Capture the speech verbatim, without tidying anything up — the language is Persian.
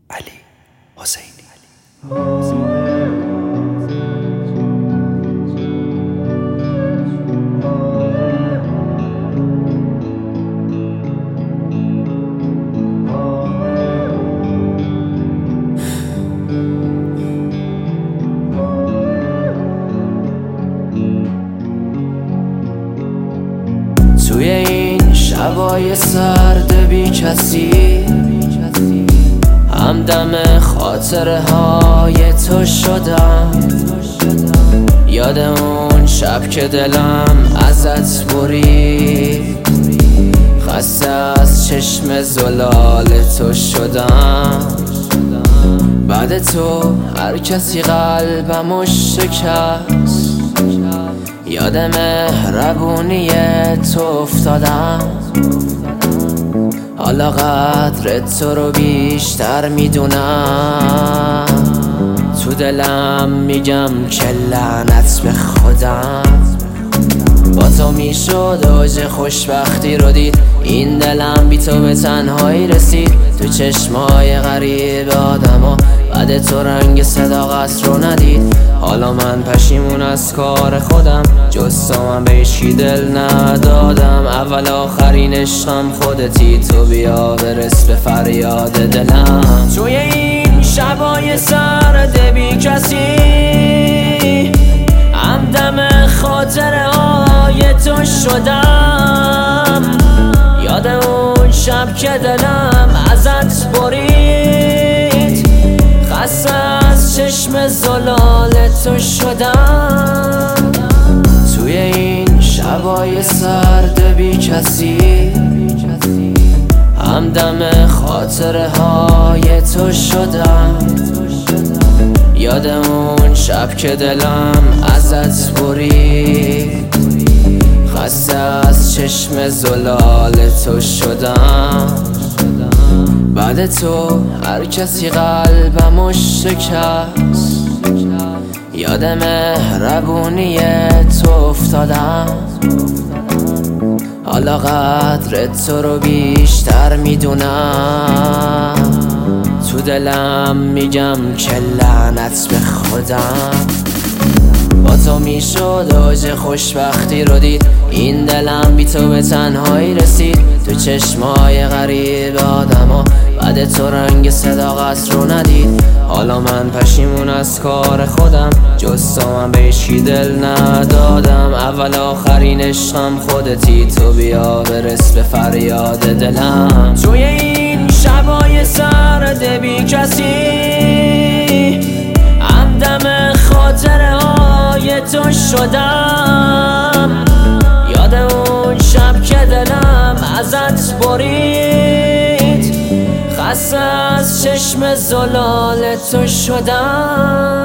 علی حسینی. توی این شبای سرد بی کسی همدم خاطره های تو شدم. یاد اون شب که دلم ازت برید، خسته از چشم زلال تو شدم. بعد تو هر کسی قلبمو شکست، یاد مهربونی تو افتادم. حالا قدر تو رو بیشتر میدونم، تو دلم میگم که لعنت به خودم. با تو میشد اوج خوشبختی رو دید، این دلم بی تو به تنهایی رسید. تو چشمای غریب آدما بعد تو رنگ صداقت رو ندید. حالا من پشیمون از کار خودم، جز تو من به هیچی دل ندادم. اول آخرین عشقم خودتی، تو بیا برس به فریاد دلم. توی این شبای سرد بی کسی همدم خاطره های تو شدم. یاد اون شب که دلم ازت برید، خسته از چشم زلال تو شدم. توی این شبای سرد بی کسی همدم خاطره های تو شدم. یاد اون شب که دلم ازت برید، خسته از چشم زلال تو شدم. بعد تو هر کسی قلبمو شکست، یاد مهربونی تو افتادم. حالا قدر تو رو بیشتر میدونم، تو دلم میگم که لعنت به خودم. با تو میشد اوج خوشبختی رو دید، این دلم بی تو به تنهایی رسید. تو چشمای غریب آدما بعد تو رنگ صداقت رو ندید. حالا من پشیمون از کار خودم، جز تو من به هیچی دل ندادم. اول آخرین عشقم خودتی، تو بیا برس به فریاد دلم. توی این شبای سرد بی کسی همدم خاطره های تو شدم. یاد اون شب که دلم ازت برید، خسته از چشم زلال تو شدم.